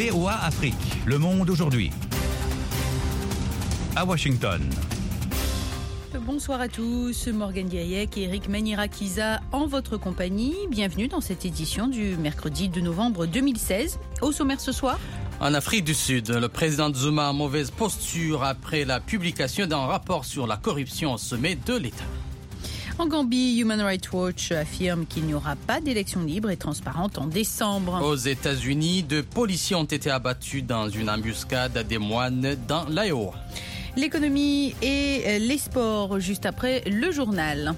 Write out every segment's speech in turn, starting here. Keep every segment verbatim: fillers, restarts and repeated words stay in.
V O A Afrique, le monde aujourd'hui. À Washington. Bonsoir à tous, Morgane Diayek et Eric Manirakiza en votre compagnie. Bienvenue dans cette édition du mercredi deux novembre deux mille seize. Au sommaire ce soir. En Afrique du Sud, le président Zuma a mauvaise posture après la publication d'un rapport sur la corruption au sommet de l'État. En Gambie, Human Rights Watch affirme qu'il n'y aura pas d'élection libre et transparente en décembre. Aux États-Unis, deux policiers ont été abattus dans une embuscade à des moines dans l'Iowa. L'économie et les sports juste après le journal.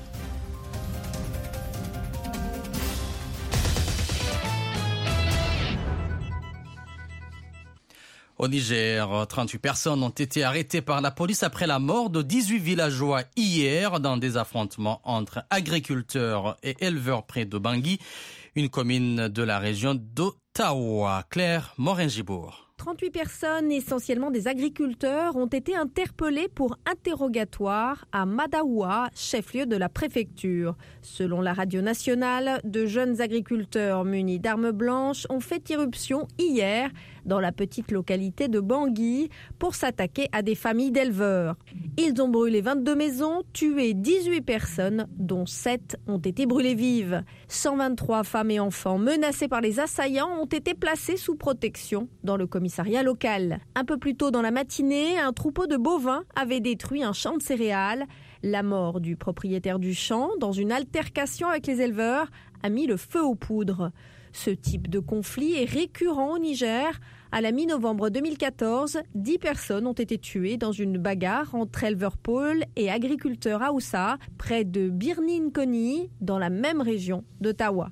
Au Niger, trente-huit personnes ont été arrêtées par la police après la mort de dix-huit villageois hier dans des affrontements entre agriculteurs et éleveurs près de Bangui, une commune de la région d'Ottawa. Claire Morin-Gibourg. trente-huit personnes, essentiellement des agriculteurs, ont été interpellées pour interrogatoire à Madaoua, chef-lieu de la préfecture. Selon la radio nationale, de jeunes agriculteurs munis d'armes blanches ont fait irruption hier dans la petite localité de Bangui pour s'attaquer à des familles d'éleveurs. Ils ont brûlé vingt-deux maisons, tué dix-huit personnes, dont sept ont été brûlées vives. cent vingt-trois femmes et enfants menacés par les assaillants ont été placés sous protection dans le commissariat local. Un peu plus tôt dans la matinée, un troupeau de bovins avait détruit un champ de céréales. La mort du propriétaire du champ, dans une altercation avec les éleveurs, a mis le feu aux poudres. Ce type de conflit est récurrent au Niger. À la mi-novembre deux mille quatorze, dix personnes ont été tuées dans une bagarre entre éleveurs pôles et agriculteurs Haoussa, près de Birnin-Koni, dans la même région d'Ottawa.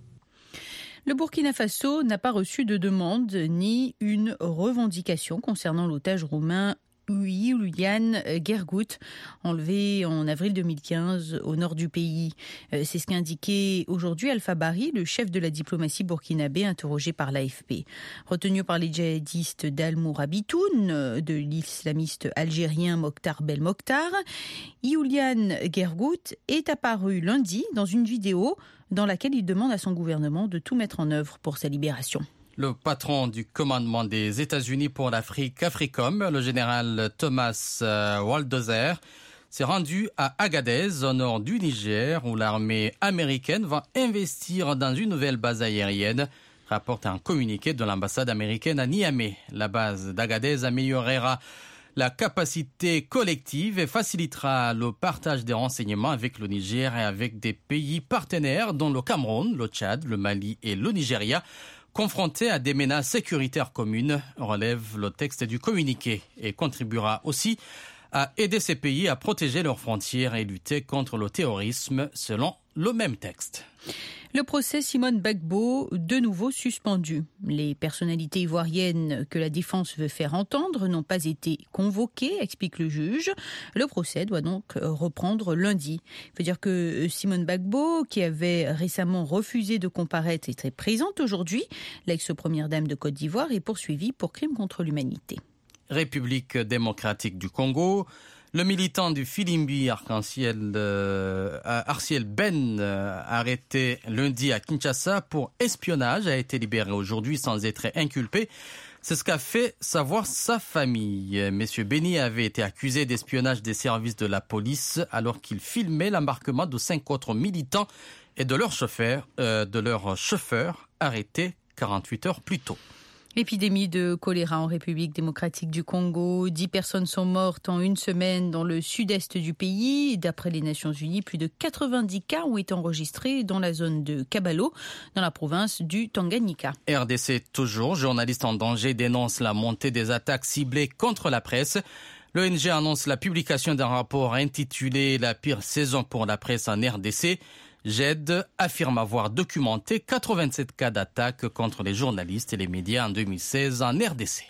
Le Burkina Faso n'a pas reçu de demande ni une revendication concernant l'otage roumain Julian Gergout, enlevé en avril deux mille quinze au nord du pays. C'est ce qu'a indiqué aujourd'hui Alpha Bari, le chef de la diplomatie burkinabé interrogé par l'A F P. Retenu par les djihadistes d'Al-Mourabitoun, de l'islamiste algérien Mokhtar Belmokhtar, Julian Gergout est apparu lundi dans une vidéo dans laquelle il demande à son gouvernement de tout mettre en œuvre pour sa libération. Le patron du commandement des États-Unis pour l'Afrique, AFRICOM, le général Thomas Waldozer, s'est rendu à Agadez, au nord du Niger, où l'armée américaine va investir dans une nouvelle base aérienne, rapporte un communiqué de l'ambassade américaine à Niamey. La base d'Agadez améliorera la capacité collective et facilitera le partage des renseignements avec le Niger et avec des pays partenaires, dont le Cameroun, le Tchad, le Mali et le Nigeria, confrontés à des menaces sécuritaires communes, relève le texte du communiqué, et contribuera aussi à aider ces pays à protéger leurs frontières et lutter contre le terrorisme, selon le même texte. Le procès Simone Gbagbo, de nouveau suspendu. Les personnalités ivoiriennes que la défense veut faire entendre n'ont pas été convoquées, explique le juge. Le procès doit donc reprendre lundi. Il faut dire que Simone Gbagbo, qui avait récemment refusé de comparaître, était présente aujourd'hui. L'ex-première dame de Côte d'Ivoire est poursuivie pour crime contre l'humanité. République démocratique du Congo. Le militant du Filimbi Arc-en-Ciel, euh, Arciel Ben, euh, arrêté lundi à Kinshasa pour espionnage, a été libéré aujourd'hui sans être inculpé. C'est ce qu'a fait savoir sa famille. Monsieur Beni avait été accusé d'espionnage des services de la police alors qu'il filmait l'embarquement de cinq autres militants et de leur chauffeur, euh, de leur chauffeur arrêté quarante-huit heures plus tôt. Épidémie de choléra en République démocratique du Congo. Dix personnes sont mortes en une semaine dans le sud-est du pays. D'après les Nations Unies, plus de quatre-vingt-dix cas ont été enregistrés dans la zone de Kabalo, dans la province du Tanganyika. R D C toujours, journalistes en danger dénoncent la montée des attaques ciblées contre la presse. L'O N G annonce la publication d'un rapport intitulé « La pire saison pour la presse en R D C ». G E D affirme avoir documenté quatre-vingt-sept cas d'attaques contre les journalistes et les médias en deux mille seize en R D C.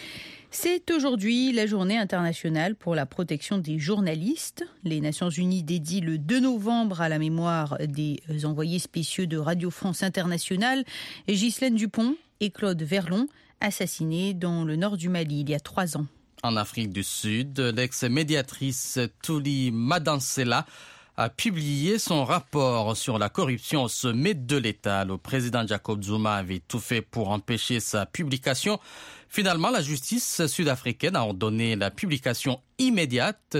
C'est aujourd'hui la journée internationale pour la protection des journalistes. Les Nations Unies dédient le deux novembre à la mémoire des envoyés spéciaux de Radio France Internationale, Ghislaine Dupont et Claude Verlon, assassinés dans le nord du Mali il y a trois ans. En Afrique du Sud, l'ex-médiatrice Touli Madansela a publié son rapport sur la corruption au sommet de l'État. Le président Jacob Zuma avait tout fait pour empêcher sa publication. Finalement, la justice sud-africaine a ordonné la publication immédiate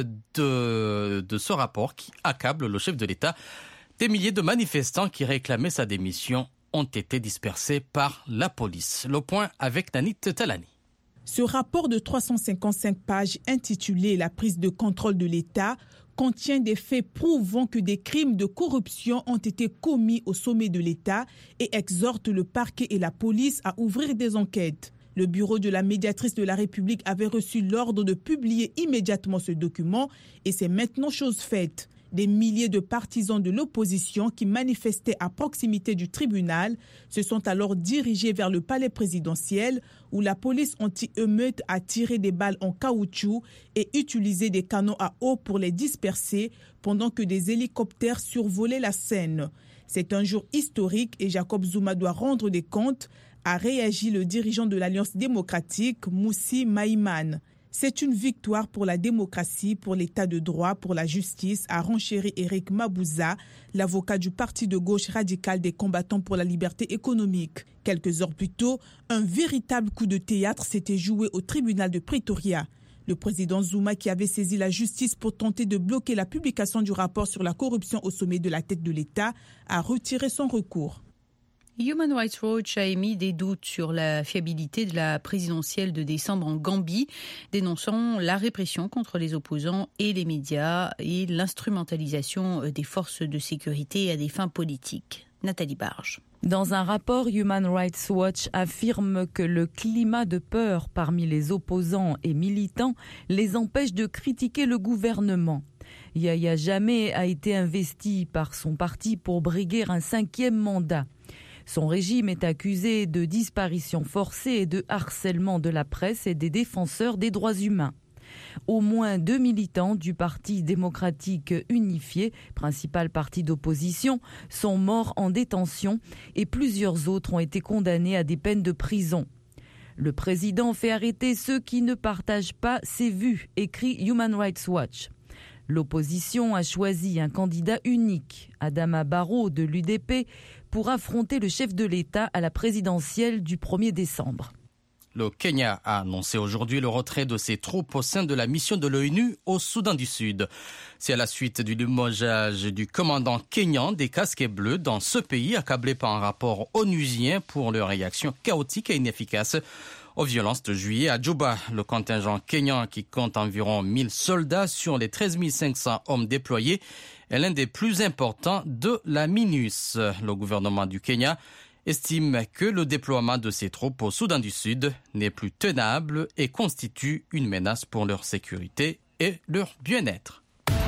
de, de ce rapport qui accable le chef de l'État. Des milliers de manifestants qui réclamaient sa démission ont été dispersés par la police. Le point avec Nanit Talani. Ce rapport de trois cent cinquante-cinq pages intitulé « La prise de contrôle de l'État » contient des faits prouvant que des crimes de corruption ont été commis au sommet de l'État et exhorte le parquet et la police à ouvrir des enquêtes. Le bureau de la médiatrice de la République avait reçu l'ordre de publier immédiatement ce document et c'est maintenant chose faite. Des milliers de partisans de l'opposition qui manifestaient à proximité du tribunal se sont alors dirigés vers le palais présidentiel où la police anti-émeute a tiré des balles en caoutchouc et utilisé des canons à eau pour les disperser pendant que des hélicoptères survolaient la scène. C'est un jour historique et Jacob Zuma doit rendre des comptes, a réagi le dirigeant de l'Alliance démocratique, Mmusi Maïman. C'est une victoire pour la démocratie, pour l'état de droit, pour la justice, a renchéri Eric Mabouza, l'avocat du parti de gauche radical des combattants pour la liberté économique. Quelques heures plus tôt, un véritable coup de théâtre s'était joué au tribunal de Pretoria. Le président Zuma, qui avait saisi la justice pour tenter de bloquer la publication du rapport sur la corruption au sommet de la tête de l'État, a retiré son recours. Human Rights Watch a émis des doutes sur la fiabilité de la présidentielle de décembre en Gambie, dénonçant la répression contre les opposants et les médias et l'instrumentalisation des forces de sécurité à des fins politiques. Nathalie Barge. Dans un rapport, Human Rights Watch affirme que le climat de peur parmi les opposants et militants les empêche de critiquer le gouvernement. Yahya Jammeh a été investi par son parti pour briguer un cinquième mandat. Son régime est accusé de disparition forcée et de harcèlement de la presse et des défenseurs des droits humains. Au moins deux militants du Parti démocratique unifié, principal parti d'opposition, sont morts en détention et plusieurs autres ont été condamnés à des peines de prison. Le président fait arrêter ceux qui ne partagent pas ses vues, écrit Human Rights Watch. L'opposition a choisi un candidat unique, Adama Barrow de l'U D P, pour affronter le chef de l'État à la présidentielle du premier décembre. Le Kenya a annoncé aujourd'hui le retrait de ses troupes au sein de la mission de l'ONU au Soudan du Sud. C'est à la suite du limogeage du commandant kényan des casquets bleus dans ce pays, accablé par un rapport onusien pour leur réaction chaotique et inefficace aux violences de juillet à Djouba. Le contingent kényan, qui compte environ mille soldats sur les treize mille cinq cents hommes déployés, est l'un des plus importants de la MINUS. Le gouvernement du Kenya estime que le déploiement de ces troupes au Soudan du Sud n'est plus tenable et constitue une menace pour leur sécurité et leur bien-être.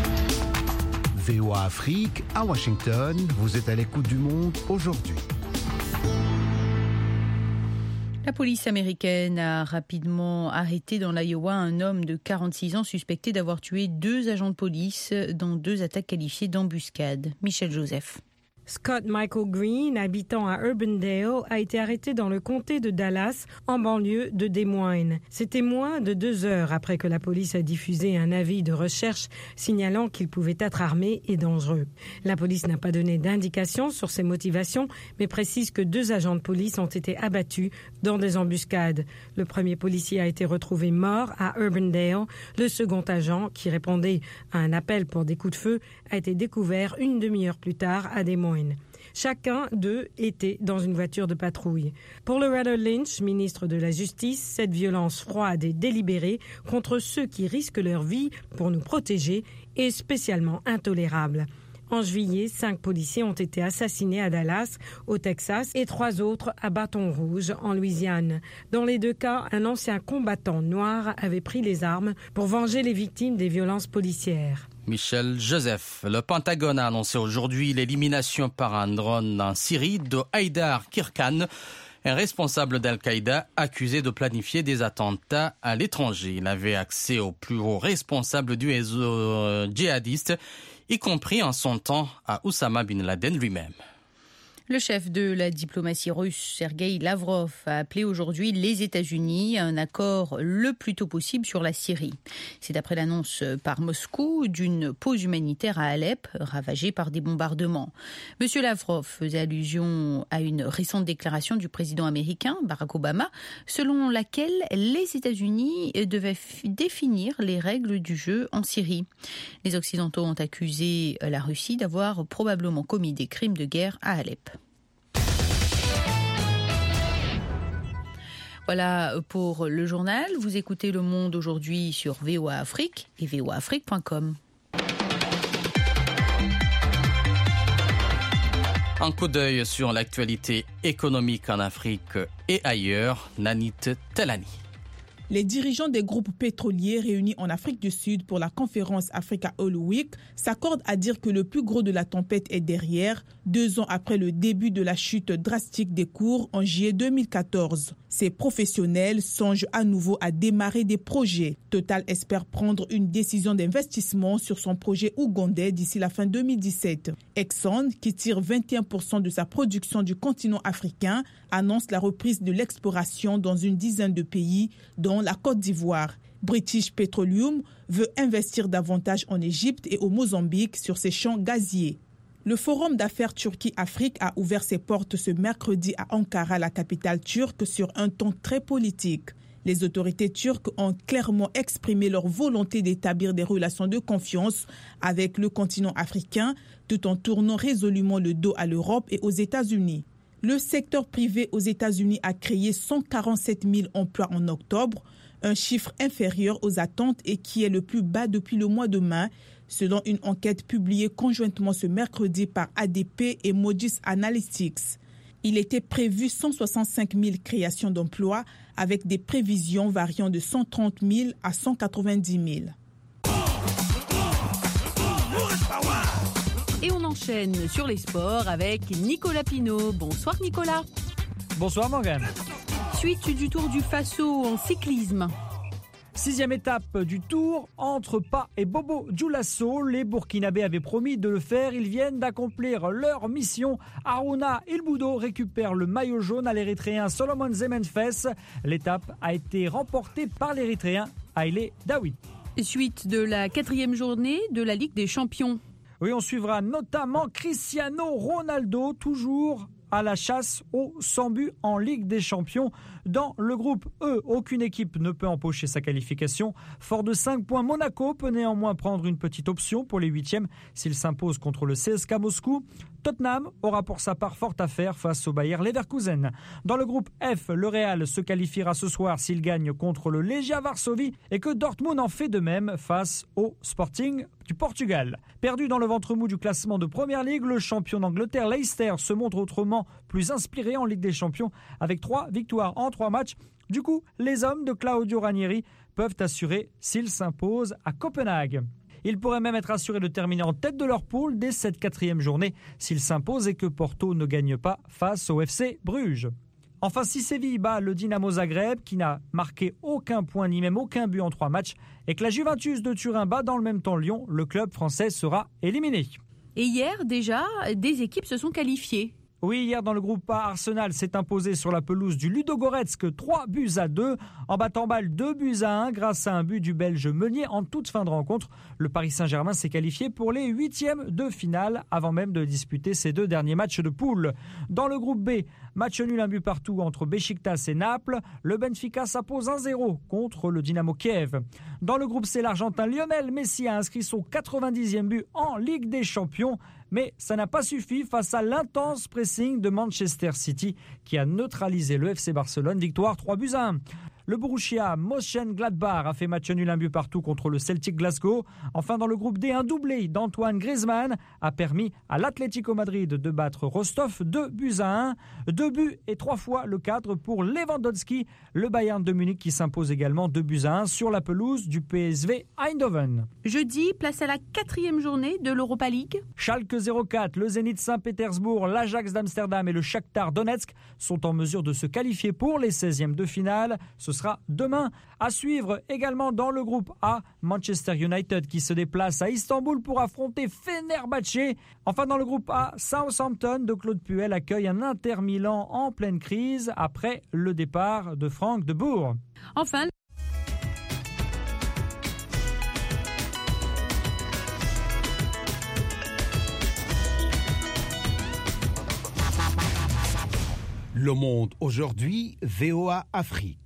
V O A Afrique, à Washington, vous êtes à l'écoute du monde aujourd'hui. La police américaine a rapidement arrêté dans l'Iowa un homme de quarante-six ans suspecté d'avoir tué deux agents de police dans deux attaques qualifiées d'embuscade. Michel Joseph. Scott Michael Green, habitant à Urbandale, a été arrêté dans le comté de Dallas, en banlieue de Des Moines. C'était moins de deux heures après que la police a diffusé un avis de recherche signalant qu'il pouvait être armé et dangereux. La police n'a pas donné d'indication sur ses motivations, mais précise que deux agents de police ont été abattus dans des embuscades. Le premier policier a été retrouvé mort à Urbandale. Le second agent, qui répondait à un appel pour des coups de feu, a été découvert une demi-heure plus tard à Des Moines. Chacun d'eux était dans une voiture de patrouille. Pour Loretta Lynch, ministre de la Justice, cette violence froide et délibérée contre ceux qui risquent leur vie pour nous protéger est spécialement intolérable. En juillet, cinq policiers ont été assassinés à Dallas, au Texas, et trois autres à Baton Rouge, en Louisiane. Dans les deux cas, un ancien combattant noir avait pris les armes pour venger les victimes des violences policières. Michel Joseph. Le Pentagone a annoncé aujourd'hui l'élimination par un drone en Syrie de Haïdar Kirkan, un responsable d'Al-Qaïda accusé de planifier des attentats à l'étranger. Il avait accès aux plus hauts responsables du réseau djihadiste, y compris en son temps à Oussama bin Laden lui-même. Le chef de la diplomatie russe, Sergueï Lavrov, a appelé aujourd'hui les États-Unis à un accord le plus tôt possible sur la Syrie. C'est après l'annonce par Moscou d'une pause humanitaire à Alep, ravagée par des bombardements. Monsieur Lavrov faisait allusion à une récente déclaration du président américain, Barack Obama, selon laquelle les États-Unis devaient f- définir les règles du jeu en Syrie. Les Occidentaux ont accusé la Russie d'avoir probablement commis des crimes de guerre à Alep. Voilà pour le journal. Vous écoutez Le Monde aujourd'hui sur V O A Afrique et v o a afrique point com. Un coup d'œil sur l'actualité économique en Afrique et ailleurs, Nanit Telani. Les dirigeants des groupes pétroliers réunis en Afrique du Sud pour la conférence Africa Oil Week s'accordent à dire que le plus gros de la tempête est derrière, deux ans après le début de la chute drastique des cours en juillet deux mille quatorze. Ces professionnels songent à nouveau à démarrer des projets. Total espère prendre une décision d'investissement sur son projet ougandais d'ici la fin deux mille dix-sept. Exxon, qui tire vingt et un pour cent de sa production du continent africain, annonce la reprise de l'exploration dans une dizaine de pays, dont la Côte d'Ivoire. British Petroleum veut investir davantage en Égypte et au Mozambique sur ses champs gaziers. Le Forum d'affaires Turquie-Afrique a ouvert ses portes ce mercredi à Ankara, la capitale turque, sur un ton très politique. Les autorités turques ont clairement exprimé leur volonté d'établir des relations de confiance avec le continent africain, tout en tournant résolument le dos à l'Europe et aux États-Unis. Le secteur privé aux États-Unis a créé cent quarante-sept mille emplois en octobre, un chiffre inférieur aux attentes et qui est le plus bas depuis le mois de mai, selon une enquête publiée conjointement ce mercredi par A D P et Moody's Analytics. Il était prévu cent soixante-cinq mille créations d'emplois avec des prévisions variant de cent trente mille à cent quatre-vingt-dix mille. Et on enchaîne sur les sports avec Nicolas Pinault. Bonsoir Nicolas. Bonsoir Morgane. Suite du Tour du Faso en cyclisme. Sixième étape du Tour, entre Pas et Bobo Dioulasso. Les Burkinabés avaient promis de le faire. Ils viennent d'accomplir leur mission. Harouna Ilboudo récupère le maillot jaune à l'Érythréen Solomon Zemenfes. L'étape a été remportée par l'Érythréen Haile Daoui. Suite de la quatrième journée de la Ligue des Champions. Oui, on suivra notamment Cristiano Ronaldo, toujours à la chasse aux cent buts en Ligue des Champions. Dans le groupe E, aucune équipe ne peut empocher sa qualification. Fort de cinq points, Monaco peut néanmoins prendre une petite option pour les huitièmes s'il s'impose contre le C S K A Moscou. Tottenham aura pour sa part fort à faire face au Bayer Leverkusen. Dans le groupe F, le Real se qualifiera ce soir s'il gagne contre le Legia Varsovie et que Dortmund en fait de même face au Sporting du Portugal. Perdu dans le ventre mou du classement de Première Ligue, le champion d'Angleterre Leicester se montre autrement plus inspiré en Ligue des Champions avec trois victoires en trois matchs. Du coup, les hommes de Claudio Ranieri peuvent assurer s'ils s'imposent à Copenhague. Ils pourraient même être assurés de terminer en tête de leur poule dès cette quatrième journée s'ils s'imposent et que Porto ne gagne pas face au F C Bruges. Enfin, si Séville bat le Dinamo Zagreb, qui n'a marqué aucun point ni même aucun but en trois matchs, et que la Juventus de Turin bat dans le même temps Lyon, le club français sera éliminé. Et hier, déjà, des équipes se sont qualifiées. Oui, hier dans le groupe A, Arsenal s'est imposé sur la pelouse du Ludogorets trois buts à deux, en battant balle deux buts à un grâce à un but du Belge Meunier en toute fin de rencontre. Le Paris Saint-Germain s'est qualifié pour les huitièmes de finale avant même de disputer ses deux derniers matchs de poule. Dans le groupe B, match nul un but partout entre Beşiktaş et Naples. Le Benfica s'impose un zéro contre le Dynamo Kiev. Dans le groupe C, l'Argentin Lionel Messi a inscrit son quatre-vingt-dixième but en Ligue des Champions. Mais ça n'a pas suffi face à l'intense pressing de Manchester City qui a neutralisé le F C Barcelone. Victoire trois buts à un. Le Borussia Mönchengladbach a fait match nul un but partout contre le Celtic Glasgow. Enfin, dans le groupe D, un doublé d'Antoine Griezmann a permis à l'Atlético Madrid de battre Rostov deux buts à un. Deux buts et trois fois le cadre pour Lewandowski. Le Bayern de Munich qui s'impose également deux buts à un sur la pelouse du P S V Eindhoven. Jeudi, place à la quatrième journée de l'Europa League. Schalke zéro quatre, le Zénith Saint-Pétersbourg, l'Ajax d'Amsterdam et le Shakhtar Donetsk sont en mesure de se qualifier pour les seizièmes de finale. Ce sera demain. À suivre également dans le groupe A, Manchester United qui se déplace à Istanbul pour affronter Fenerbahçe. Enfin dans le groupe A, Southampton de Claude Puel accueille un Inter Milan en pleine crise après le départ de Frank de Boer. Enfin, Le Monde aujourd'hui, V O A Afrique.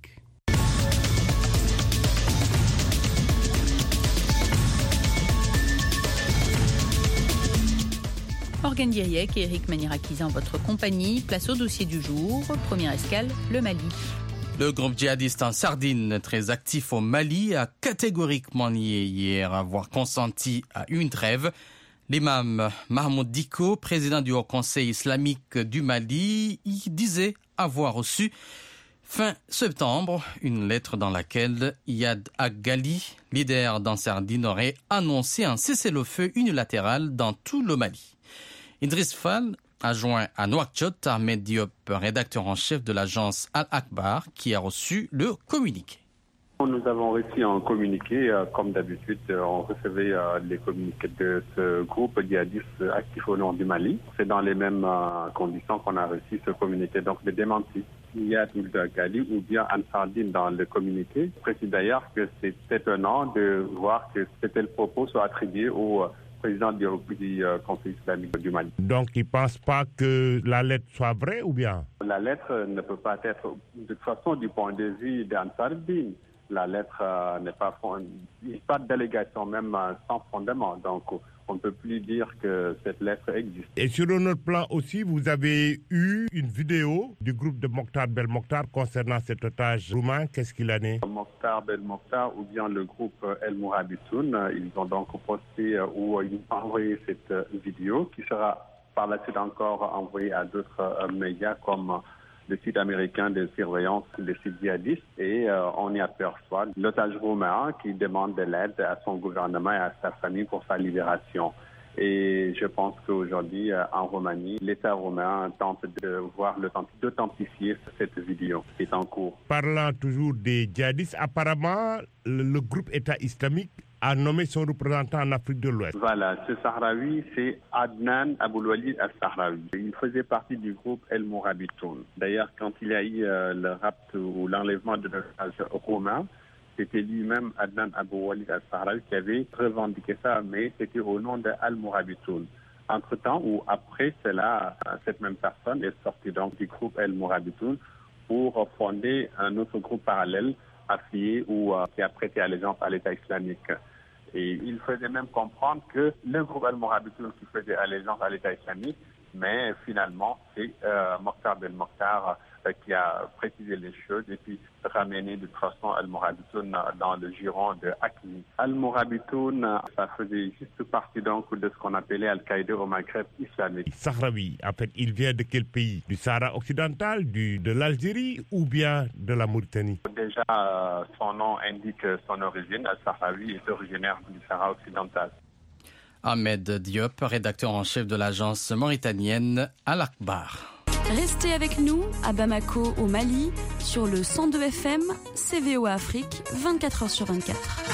Morgane Diriec et Eric Manirakis en votre compagnie. Place au dossier du jour. Première escale, le Mali. Le groupe djihadiste en Sardine, très actif au Mali, a catégoriquement nié hier avoir consenti à une trêve. L'imam Mahmoud Dicko, président du Haut Conseil islamique du Mali, y disait avoir reçu fin septembre une lettre dans laquelle Iyad Aghali, leader d'Ansardine, aurait annoncé un cessez-le-feu unilatéral dans tout le Mali. Idriss Fall a joint à Nouakchott Ahmed Diop, rédacteur en chef de l'agence Al-Akbar, qui a reçu le communiqué. Nous avons reçu un communiqué, euh, comme d'habitude, euh, on recevait euh, les communiqués de ce groupe djihadiste actif au nord du Mali. C'est dans les mêmes euh, conditions qu'on a reçu ce communiqué, donc de démenti. Il y a Aghali ou bien Ansardine dans le communiqué. Je précise d'ailleurs que c'est étonnant de voir que c'était le propos soit attribué au euh, président du, du euh, Conseil islamique du Mali. Donc il ne pense pas que la lettre soit vraie ou bien? La lettre ne peut pas être, de toute façon, du point de vue d'Ansardine. La lettre euh, n'est pas fond... il n'y a pas de délégation même euh, sans fondement. Donc on ne peut plus dire que cette lettre existe. Et sur un autre plan aussi, vous avez eu une vidéo du groupe de Mokhtar Belmokhtar concernant cet otage roumain. Qu'est-ce qu'il en est? Mokhtar Belmokhtar ou bien le groupe El Mourabitoun, ils ont donc posté euh, ou ils ont envoyé cette euh, vidéo qui sera par la suite encore envoyée à d'autres euh, médias comme euh, le site américain de surveillance des sites djihadistes et euh, on y aperçoit l'otage roumain qui demande de l'aide à son gouvernement et à sa famille pour sa libération. Et je pense qu'aujourd'hui, euh, en Roumanie, l'État roumain tente de voir le temps d'authentifier cette vidéo qui est en cours. Parlant toujours des djihadistes, apparemment, le, le groupe État islamique a nommé son représentant en Afrique de l'Ouest. Voilà, ce Sahraoui, c'est Adnan Abouloualid al-Sahraoui. Il faisait partie du groupe El Mourabitoun. D'ailleurs, quand il y a eu euh, le rapt ou l'enlèvement de l'otage roumain, c'était lui-même Adnan Abouloualid al-Sahraoui qui avait revendiqué ça, mais c'était au nom de Al Mourabitoun. Entre-temps, ou après cela, cette même personne est sortie donc du groupe El Mourabitoun pour fonder un autre groupe parallèle affilié ou euh, qui a prêté allégeance à l'État islamique. Et il faisait même comprendre que le groupe Al-Mourabitoun qui faisait allégeance à l'État islamique, mais finalement, c'est euh, Mokhtar Belmokhtar euh, qui a précisé les choses et puis ramené de toute façon Al-Mourabitoun dans le giron de Hakimi. Al-Mourabitoun, ça faisait juste partie donc de ce qu'on appelait Al-Qaïda au Maghreb islamique. Sahraoui, en fait, il vient de quel pays? Du Sahara occidental, du, de l'Algérie ou bien de la Mauritanie? Déjà, euh, son nom indique son origine. Al-Sahraoui est originaire du Sahara occidental. Ahmed Diop, rédacteur en chef de l'agence mauritanienne Al-Akbar. Restez avec nous à Bamako au Mali sur le cent deux F M, C V O Afrique, vingt-quatre heures sur vingt-quatre.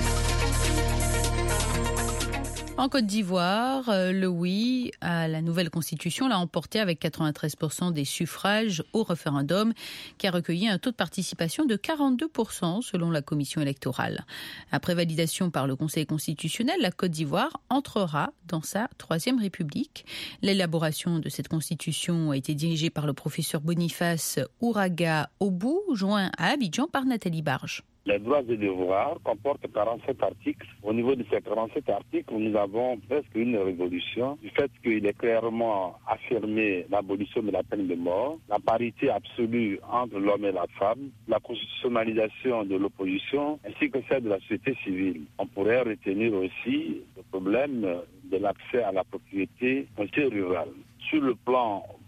En Côte d'Ivoire, le oui à la nouvelle constitution l'a emporté avec quatre-vingt-treize pour cent des suffrages au référendum qui a recueilli un taux de participation de quarante-deux pour cent selon la commission électorale. Après validation par le Conseil constitutionnel, la Côte d'Ivoire entrera dans sa troisième république. L'élaboration de cette constitution a été dirigée par le professeur Boniface Ouraga Obou, joint à Abidjan par Nathalie Barge. Les droits et devoirs comportent quarante-sept articles. Au niveau de ces quarante-sept articles, nous avons presque une révolution du fait qu'il est clairement affirmé l'abolition de la peine de mort, la parité absolue entre l'homme et la femme, la constitutionnalisation de l'opposition ainsi que celle de la société civile. On pourrait retenir aussi le problème de l'accès à la propriété foncière rurale. Sur le plan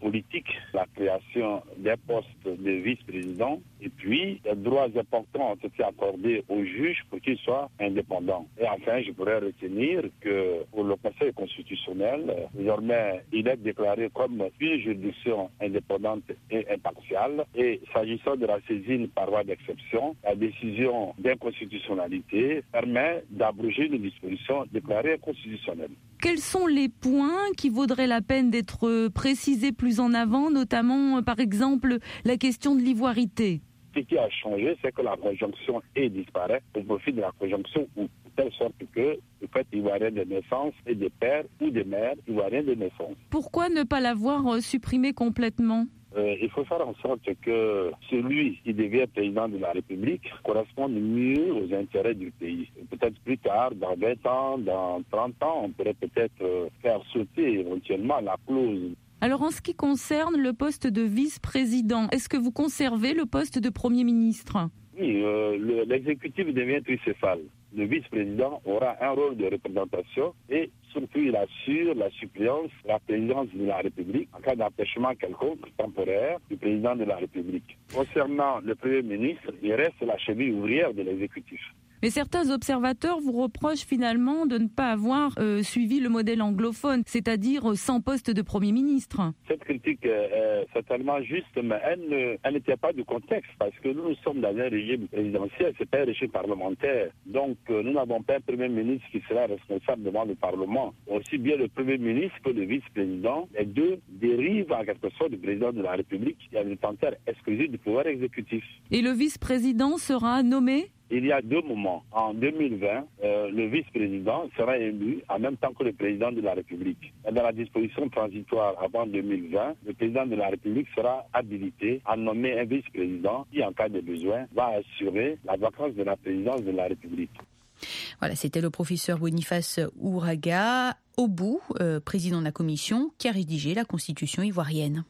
politique, la création des postes de vice-président, et puis les droits importants ont été accordés aux juges pour qu'ils soient indépendants. Et enfin, je pourrais retenir que pour le Conseil constitutionnel, désormais, il est déclaré comme une juridiction indépendante et impartiale. Et s'agissant de la saisine par voie d'exception, la décision d'inconstitutionnalité permet d'abroger une disposition déclarée inconstitutionnelle. Quels sont les points qui vaudraient la peine d'être précisés plus en avant, notamment, par exemple, la question de l'ivoirité ? Ce qui a changé, c'est que la conjonction est disparaît au profit de la conjonction ou, de telle sorte que le fait ivoirien de naissance et des pères ou des mères ivoiriens de naissance. Pourquoi ne pas l'avoir supprimé complètement ? Euh, il faut faire en sorte que celui qui devient président de la République corresponde mieux aux intérêts du pays. Peut-être plus tard, dans vingt ans, dans trente ans, on pourrait peut-être euh, faire sauter éventuellement la clause. Alors en ce qui concerne le poste de vice-président, est-ce que vous conservez le poste de Premier ministre ? Oui, euh, le, l'exécutif devient tricéphale. Le vice-président aura un rôle de représentation et surtout il assure la suppléance, la présidence de la République en cas d'empêchement quelconque temporaire du président de la République. Concernant le Premier ministre, il reste la cheville ouvrière de l'exécutif. Mais certains observateurs vous reprochent finalement de ne pas avoir euh, suivi le modèle anglophone, c'est-à-dire sans poste de Premier ministre. Cette critique est certainement juste, mais elle, ne, elle n'était pas du contexte, parce que nous, nous sommes dans un régime présidentiel, c'est pas un régime parlementaire. Donc euh, nous n'avons pas un Premier ministre qui sera responsable devant le Parlement. Aussi bien le Premier ministre que le vice-président, les deux dérivent en quelque sorte du président de la République qui a une détenteur exclusive du pouvoir exécutif. Et le vice-président sera nommé ? Il y a deux moments. En deux mille vingt, euh, le vice-président sera élu en même temps que le président de la République. Et dans la disposition transitoire avant deux mille vingt, le président de la République sera habilité à nommer un vice-président qui, en cas de besoin, va assurer la vacance de la présidence de la République. Voilà, c'était le professeur Boniface Ouraga, Obou, euh, président de la commission, qui a rédigé la constitution ivoirienne.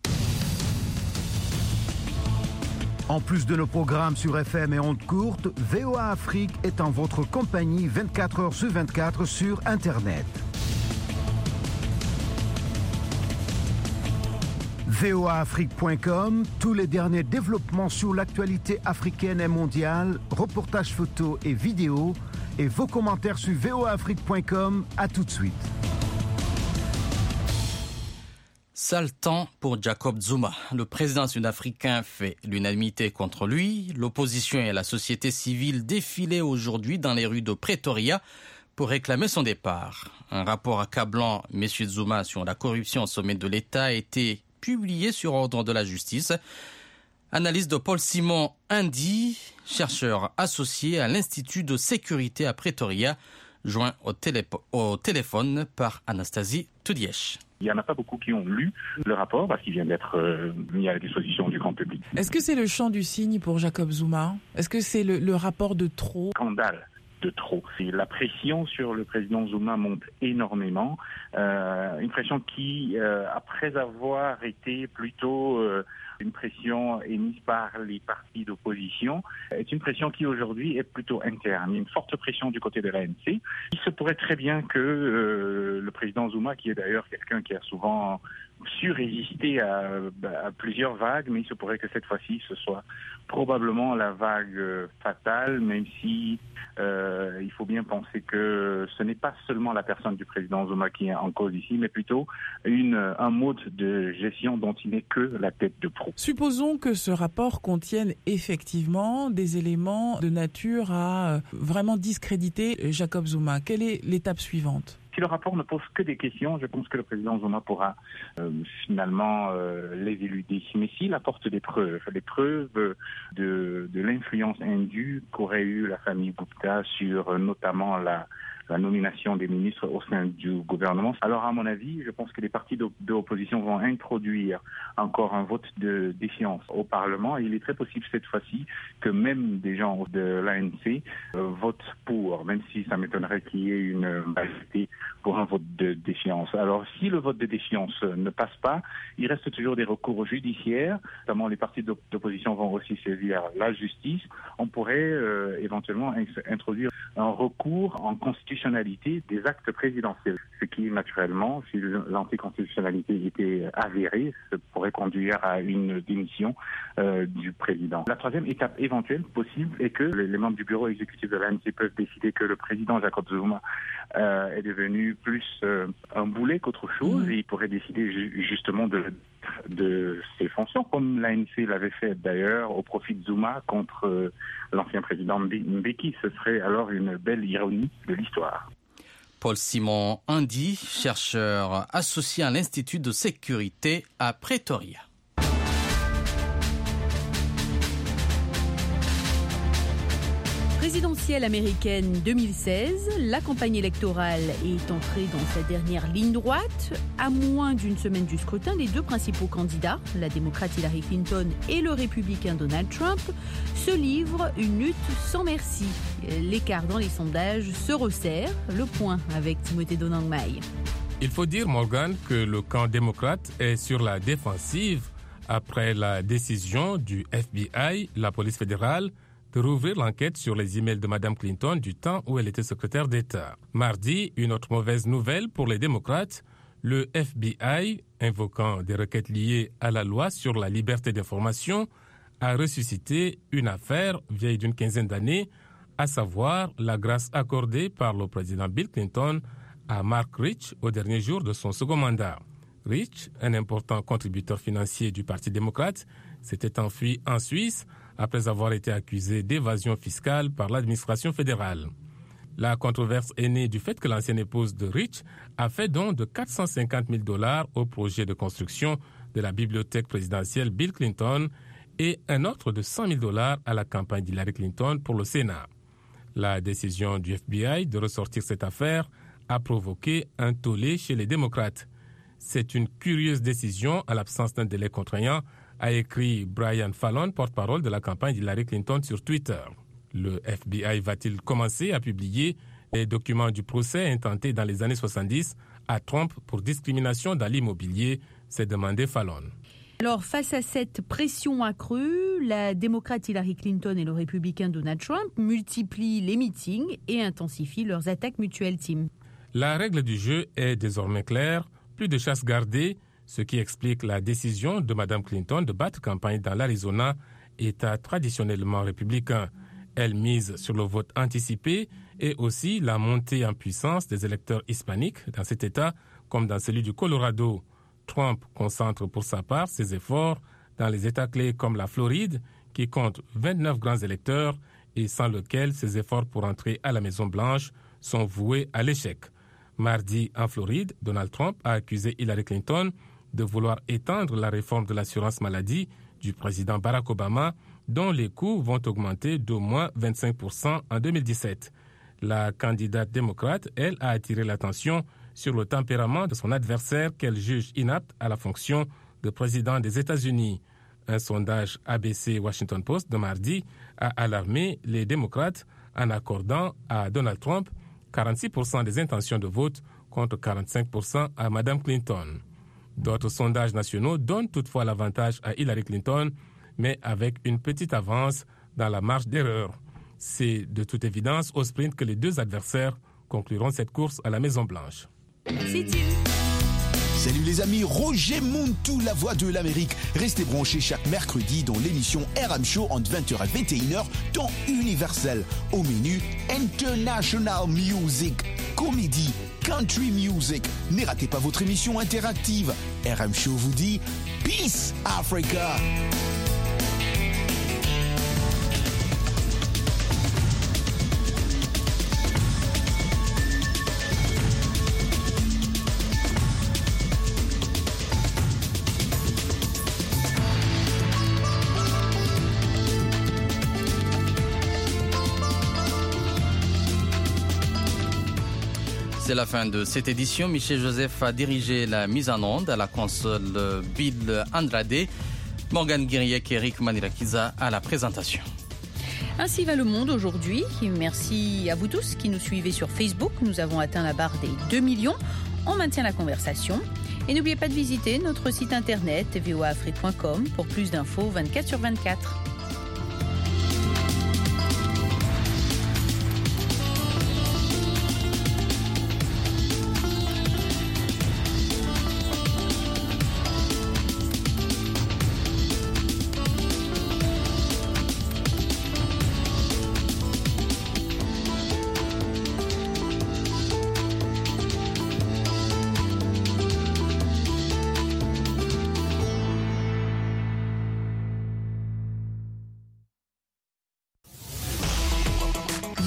En plus de nos programmes sur F M et ondes courtes, V O A Afrique est en votre compagnie vingt-quatre heures sur vingt-quatre sur Internet. V O A Afrique point com, tous les derniers développements sur l'actualité africaine et mondiale, reportages photos et vidéos, et vos commentaires sur V O A Afrique point com. À tout de suite. Sale temps pour Jacob Zuma. Le président sud-africain fait l'unanimité contre lui. L'opposition et la société civile défilaient aujourd'hui dans les rues de Pretoria pour réclamer son départ. Un rapport accablant M. Zuma sur la corruption au sommet de l'État a été publié sur ordre de la justice. Analyse de Paul Simon Indy, chercheur associé à l'Institut de sécurité à Pretoria, joint au, télé- au téléphone par Anastasie Tudièche. Il n'y en a pas beaucoup qui ont lu le rapport parce qu'il vient d'être euh, mis à la disposition du grand public. Est-ce que c'est le chant du cygne pour Jacob Zuma ? Est-ce que c'est le, le rapport de trop ? Scandale de trop. Et la pression sur le président Zuma monte énormément. Euh, une pression qui, euh, après avoir été plutôt euh, une pression émise par les partis d'opposition, est une pression qui aujourd'hui est plutôt interne. Il y a une forte pression du côté de l'A N C. Il se pourrait très bien que euh, le président Zuma, qui est d'ailleurs quelqu'un qui a souvent su résister à, à plusieurs vagues, mais il se pourrait que cette fois-ci ce soit probablement la vague fatale, même si euh, il faut bien penser que ce n'est pas seulement la personne du président Zuma qui est en cause ici, mais plutôt une, un mode de gestion dont il n'est que la tête de proue. Supposons que ce rapport contienne effectivement des éléments de nature à vraiment discréditer Jacob Zuma. Quelle est l'étape suivante ? Si le rapport ne pose que des questions, je pense que le président Zuma pourra euh, finalement euh, les éluder. Mais s'il apporte des preuves, des preuves de, de l'influence indue qu'aurait eu la famille Gupta sur euh, notamment la, la nomination des ministres au sein du gouvernement, alors à mon avis, je pense que les partis de, de l'opposition vont introduire encore un vote de défiance au Parlement. Et il est très possible cette fois-ci que même des gens de l'A N C euh, votent pour, même si ça m'étonnerait qu'il y ait une majorité pour un vote de défiance. Alors, si le vote de défiance ne passe pas, il reste toujours des recours judiciaires, notamment les partis d'opposition vont aussi saisir la justice. On pourrait euh, éventuellement introduire un recours en constitution constitutionnalité des actes présidentiels. Ce qui, naturellement, si l'anticonstitutionnalité était avérée, ça pourrait conduire à une démission euh, du président. La troisième étape éventuelle possible est que les membres du bureau exécutif de l'A N C peuvent décider que le président Jacob Zuma euh, est devenu plus euh, un boulet qu'autre chose, mmh. et il pourrait décider ju- justement de de ses fonctions, comme l'A N C l'avait fait d'ailleurs au profit de Zuma contre euh, l'ancien président Mbeki. Ce serait alors une belle ironie de l'histoire. Paul-Simon Indy, chercheur associé à l'Institut de sécurité à Pretoria. Présidentielle américaine deux mille seize, la campagne électorale est entrée dans sa dernière ligne droite. À moins d'une semaine du scrutin, les deux principaux candidats, la démocrate Hillary Clinton et le républicain Donald Trump, se livrent une lutte sans merci. L'écart dans les sondages se resserre. Le point avec Timothée Donangmai. Il faut dire, Morgan, que le camp démocrate est sur la défensive après la décision du F B I, la police fédérale, de rouvrir l'enquête sur les emails de Mme Clinton du temps où elle était secrétaire d'État. Mardi, une autre mauvaise nouvelle pour les démocrates, le F B I, invoquant des requêtes liées à la loi sur la liberté d'information, a ressuscité une affaire vieille d'une quinzaine d'années, à savoir la grâce accordée par le président Bill Clinton à Mark Rich au dernier jour de son second mandat. Rich, un important contributeur financier du Parti démocrate, s'était enfui en Suisse après avoir été accusé d'évasion fiscale par l'administration fédérale. La controverse est née du fait que l'ancienne épouse de Rich a fait don de quatre cent cinquante mille dollars au projet de construction de la bibliothèque présidentielle Bill Clinton et un autre de cent mille dollars à la campagne d'Hillary Clinton pour le Sénat. La décision du F B I de ressortir cette affaire a provoqué un tollé chez les démocrates. C'est une curieuse décision à l'absence d'un délai contraignant, a écrit Brian Fallon, porte-parole de la campagne d'Hillary Clinton sur Twitter. Le F B I va-t-il commencer à publier les documents du procès intenté dans les années soixante-dix à Trump pour discrimination dans l'immobilier, s'est demandé Fallon. Alors, face à cette pression accrue, la démocrate Hillary Clinton et le républicain Donald Trump multiplient les meetings et intensifient leurs attaques mutuelles, Tim. La règle du jeu est désormais claire, plus de chasse gardée, ce qui explique la décision de Mme Clinton de battre campagne dans l'Arizona, État traditionnellement républicain. Elle mise sur le vote anticipé et aussi la montée en puissance des électeurs hispaniques dans cet État, comme dans celui du Colorado. Trump concentre pour sa part ses efforts dans les États clés comme la Floride, qui compte vingt-neuf grands électeurs et sans lequel ses efforts pour entrer à la Maison-Blanche sont voués à l'échec. Mardi, en Floride, Donald Trump a accusé Hillary Clinton de vouloir étendre la réforme de l'assurance maladie du président Barack Obama, dont les coûts vont augmenter d'au moins vingt-cinq pour cent en deux mille dix-sept. La candidate démocrate, elle, a attiré l'attention sur le tempérament de son adversaire qu'elle juge inapte à la fonction de président des États-Unis. Un sondage A B C Washington Post de mardi a alarmé les démocrates en accordant à Donald Trump quarante-six pour cent des intentions de vote contre quarante-cinq pour cent à Mme Clinton. D'autres sondages nationaux donnent toutefois l'avantage à Hillary Clinton, mais avec une petite avance dans la marge d'erreur. C'est de toute évidence au sprint que les deux adversaires concluront cette course à la Maison-Blanche. Merci Tim. Salut les amis, Roger Montou, la voix de l'Amérique. Restez branchés chaque mercredi dans l'émission R M Show entre vingt heures et vingt et une heures, temps universel. Au menu, International Music, comédie, country music. Ne ratez pas votre émission interactive. R M Show vous dit Peace Africa. C'est la fin de cette édition. Michel Joseph a dirigé la mise en onde à la console Bill Andrade. Morgan Guiriec et Eric Manirakiza à la présentation. Ainsi va le monde aujourd'hui. Merci à vous tous qui nous suivez sur Facebook. Nous avons atteint la barre des deux millions. On maintient la conversation. Et n'oubliez pas de visiter notre site internet v o a afrique point com pour plus d'infos vingt-quatre sur vingt-quatre.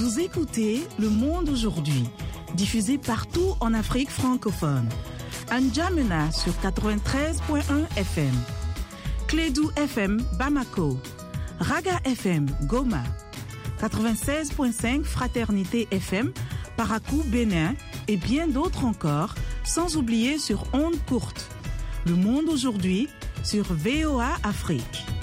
Vous écoutez Le Monde aujourd'hui, diffusé partout en Afrique francophone. N'Djamena sur quatre-vingt-treize point un F M. Clédou F M Bamako. Raga F M Goma. quatre-vingt-seize point cinq Fraternité F M Parakou Bénin et bien d'autres encore, sans oublier sur ondes courtes. Le Monde aujourd'hui sur V O A Afrique.